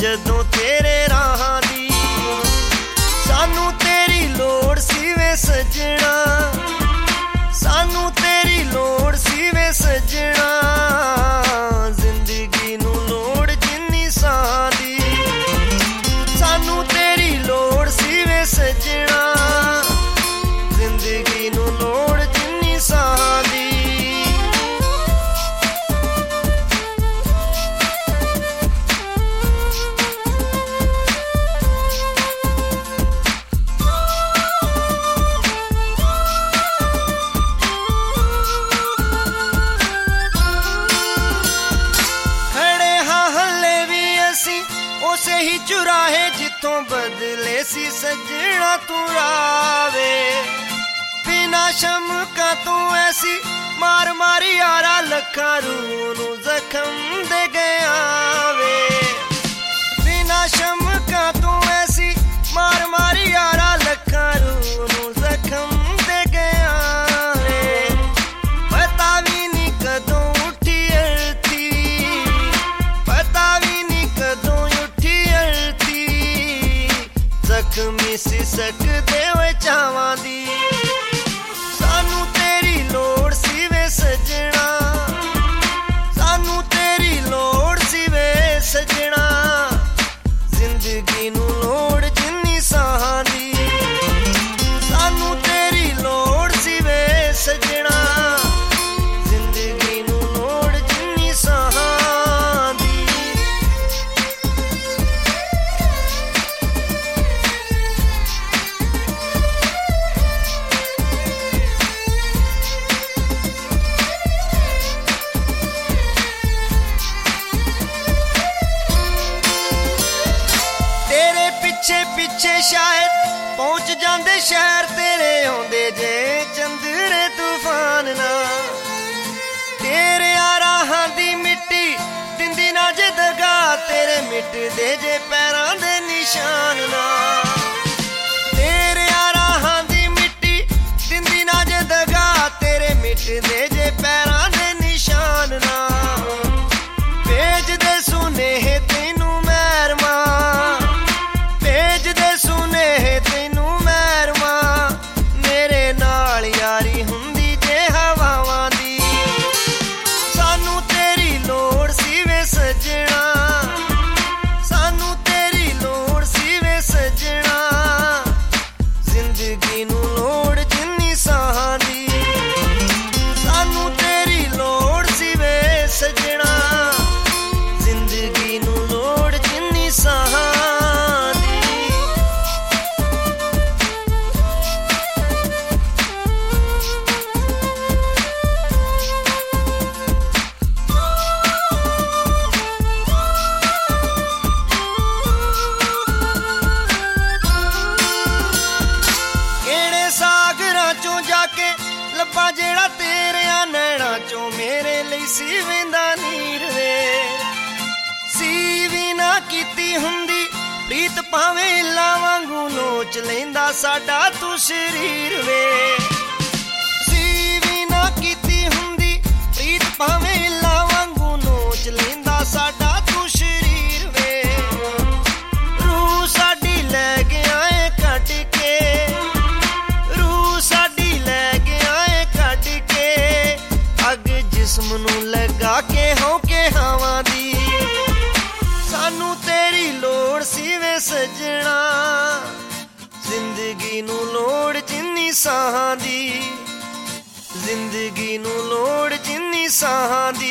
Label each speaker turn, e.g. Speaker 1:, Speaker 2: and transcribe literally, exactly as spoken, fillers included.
Speaker 1: ਜਦੋਂ ਤੇਰੇ ਰਾਹਾਂ ਦੀ। ਸਾਨੂੰ ਤੇਰੀ ਲੋੜ ਸੀ ਵੇ ਸੱਜਣਾ, ਸਾਨੂੰ ਤੇਰੀ ਲੋੜ ਸੀ ਵੇ ਸੱਜਣਾ, ਜ਼ਿੰਦਗੀ ਨੂੰ ਲੋੜ ਜਿੰਨੀ ਸਾਹ ਦੀ। ਸਾਨੂੰ ਤੇਰੀ ਲੋੜ ਸੀ ਵੇ ਸੱਜਣਾ, ਜ਼ਿੰਦਗੀ ਨੂੰ ਲੋੜ ਜਿੰਨੀ ਸਾਹ ਦੀ। ਉਸੇ ਹੀ ਚੁਰਾਹੇ ਜਿੱਥੋਂ ਬਦਲੇ ਸੀ ਸੱਜਣਾ ਤੂੰ ਰਾਵੇ। ਬਿਨਾ ਸ਼ਮਕਾਂ ਤੂੰ ਐਸੀ ਮਾਰ ਮਾਰ ਯਾਰਾ ਲੱਖਾਂ ਰੂਹ ਨੂੰ ਜ਼ਖਮ ਦੇ ਗਿਆ ਵੇ। ਬਿਨਾ ਸ਼ਮਕਾਂ ਤੂੰ ਐਸੀ ਮਾਰ ਮਾਰ ਯਾਰਾ ਲੱਖਾਂ ਰੂਹ ਨੂੰ ਜ਼ਖਮ ਦੇ ਗਿਆ ਵੇ। ਪਤਾ ਵੀ ਨਹੀਂ ਕਦੋਂ ਉੱਠੀ ਅਰਥੀ, ਪਤਾ ਵੀ ਨਹੀਂ ਕਦੋਂ ਜ਼ਖਮੀ ਸੀ ਸਕਦੇ ਹੋਏ ਚਾਵਾਂ ਦੀ। ਸਾਨੂੰ ਤੇਰੀ ਲੋੜ ਸੀ ਵੇ ਸੱਜਣਾ, ਸਾਨੂੰ ਤੇਰੀ ਲੋੜ ਸੀ ਵੇ ਸੱਜਣਾ, ਜ਼ਿੰਦਗੀ ਨੂੰ ਲੋੜ ਜਿੰਨੀ ਸਾਹਾਂ ਦੀ। ਸਾਨੂੰ ਤੇਰੀ ਲੋੜ ਸੀ ਵੇ ਸੱਜਣਾ, ਜ਼ਿੰਦਗੀ ਨੂੰ ਲੋੜ ਜਿੰਨੀ ਸਾਹਾਂ ਦੀ। ਪਿੱਛੇ ਪਿੱਛੇ ਸ਼ਾਇਦ ਪਹੁੰਚ ਜਾਂਦੇ ਸ਼ਹਿਰ ਤੇਰੇ, ਆਉਂਦੇ ਜੇ ਚੰਦਰੇ ਤੂਫਾਨ ਨਾ। ਤੇਰੇ ਰਾਹਾਂ ਦੀ ਮਿੱਟੀ ਦਿੰਦੀ ਨਾ ਜੇ ਦਗਾ, ਤੇਰੇ ਮਿਟਦੇ ਜੇ ਪੈਰਾਂ ਦੇ ਨਿਸ਼ਾਨ ਨਾ। ਤੇਰੇ ਰਾਹਾਂ ਦੀ ਮਿੱਟੀ ਦਿੰਦੀ ਨਾ ਜੇ ਦਗਾ, ਤੇਰੇ ਮਿਟਦੇ ਜੇ ਪੈਰਾਂ ਦੇ ਨਿਸ਼ਾਨ ਨਾ। ਭੇਜਦੇ ਸੁਨੇਹੇ ਤੈਨੂੰ ਮਹਿਰਮਾ, ਭੇਜਦੇ ਸੁਨੇਹੇ ਤੈਨੂੰ ਮਹਿਰਮਾ, ਮੇਰੇ ਨਾਲ ਯਾਰੀ ਹੁੰਦੀ ਜੇ ਹਵਾਵਾਂ ਦੀ। ਸਾਨੂੰ ਤੇਰੀ ਲੋੜ ਸੀ ਵੇ ਸੱਜਣਾ, ਸਾਨੂੰ ਤੇਰੀ ਲੋੜ ਸੀ ਵੇ ਸੱਜਣਾ, ਜ਼ਿੰਦਗੀ ਨੂੰ ਲੋੜ ਜਿੰਨੀ ਸਾਹਾਂ ਦੀ। ਸਾਨੂੰ ਤੇਰੀ ਲੋੜ ਸੀ ਵੇ ਸੱਜਣਾ, ਜ਼ਿੰਦਗੀ ਨੂੰ ਲੋੜ ਜਿੰਨੀ ਸਾਹਾਂ ਦੀ। ਕਿਹੜੇ ਸਾਗਰਾਂ ਚੋਂ ਜਾ ਕੇ ਲੱਭਾ ਜਿਹੜਾ ਤੇਰਿਆਂ ਨੈਣਾਂ ਚੋਂ ਮੇਰੇ ਲਈ ਸੀ ਵੇਂਦਾ ਨੀਰ ਵੇ। ਸੀ ਵੀ ਨਾ ਕੀਤੀ ਹੁੰਦੀ ਪ੍ਰੀਤ ਭਾਵੇਂ ਇੱਲਾਂ ਵਾਂਗੂ ਨੋਚ ਲੈਂਦਾ ਸਾਡਾ ਤੂੰ ਸਰੀਰ ਵੇ। ਸੀ ਵੀ ਨਾ ਕੀਤੀ ਹੁੰਦੀ ਪ੍ਰੀਤ ਭਾਵੇਂ ਇੱਲਾਂ ਵਾਂਗੂ ਨੋਚ ਲੈਂਦਾ ਸਾਡਾ ਤੂੰ ਸਰੀਰ ਵੇ। ਰੂਹ ਸਾਡੀ ਲੈ ਗਿਆ ਏ ਕੱਢ ਕੇ, ਰੂਹ ਸਾਡੀ ਲੈ ਗਿਆ ਏ ਕੱਢ ਕੇ, ਅੱਗ ਜਿਸਮ ਨੂੰ ਲਗਾ ਕੇ ਹੌਕੇ ਹਵਾ ਦੀ। ਸਾਨੂੰ ਤੇਰੀ ਲੋੜ ਸੀ ਵੇ ਸੱਜਣਾ, ਜ਼ਿੰਦਗੀ ਨੂੰ ਲੋੜ ਜਿੰਨੀ ਸਾਹਾਂ ਦੀ। ਜ਼ਿੰਦਗੀ ਨੂੰ ਲੋੜ ਜਿੰਨੀ ਸਾਹਾਂ ਦੀ।